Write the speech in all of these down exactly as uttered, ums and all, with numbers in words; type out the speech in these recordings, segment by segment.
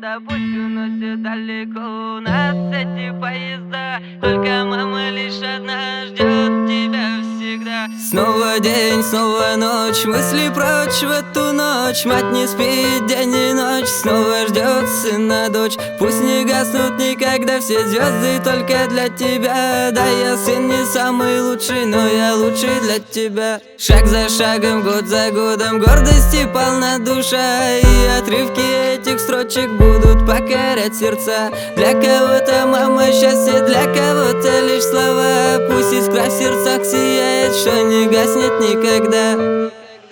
да пусть уносит далеко нас эти поезда. Только мама лишь одна ждет тебя всегда. Снова день, снова ночь, мысли прочь в эту ночь. Мать не спит день и ночь, снова ждет сына дочь. Пусть не гаснут никогда все звезды только для тебя. Да, я сын не самый лучший, но я лучший для тебя. Шаг за шагом, год за годом, гордости полна душа. И отрывки этих строчек будут покорять сердца. Для кого-то мама счастье, для кого-то лишь слова. Пусть искра в сердцах сияет, что не гаснет никогда.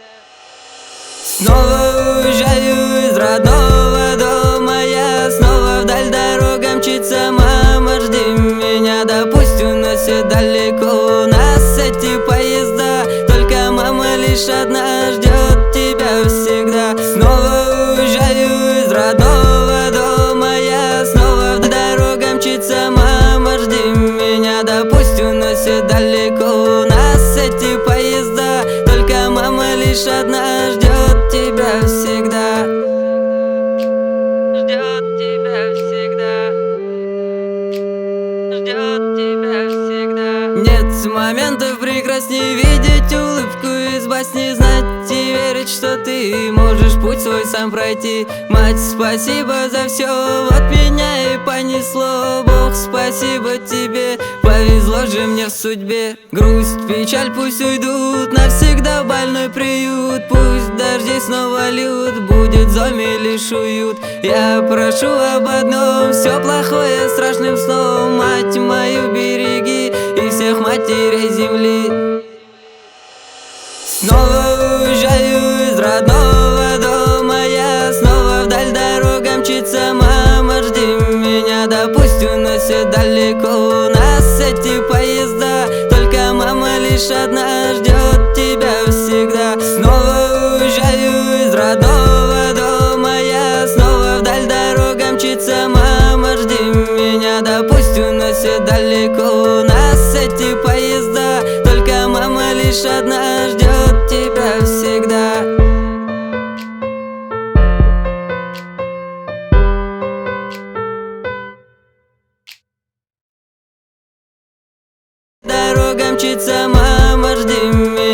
Снова уезжаю из родного дома я, снова вдаль дорога мчится мама, жди меня. Да пусть уносит далеко нас эти поезда, только мама лишь одна ждет тебя всегда. Снова уезжаю из родного дома я, снова вдаль дорога мчится мама, жди меня. Да пусть уносит далеко нас эти поезда, только мама лишь одна ждет тебя всегда. Ждет тебя всегда. Ждет тебя всегда. Нет моментов прекрасней видеть улыбку из басни, знать и верить, что ты можешь путь свой сам пройти. Мать, спасибо за все, вот меня и понесло. Бог, спасибо тебе, повезло же мне в судьбе. Грусть, печаль пусть уйдут навсегда в больной приют. Пусть дожди снова льют, будет в доме лишь уют. Я прошу об одном, все плохое страшным сном. Мать мою береги и всех матерей земли. Снова уезжаю из родного дома я, снова вдаль дорога мчится мама, жди меня. Да пусть уносит далеко нас эти поезда, только мама лишь одна ждет тебя всегда.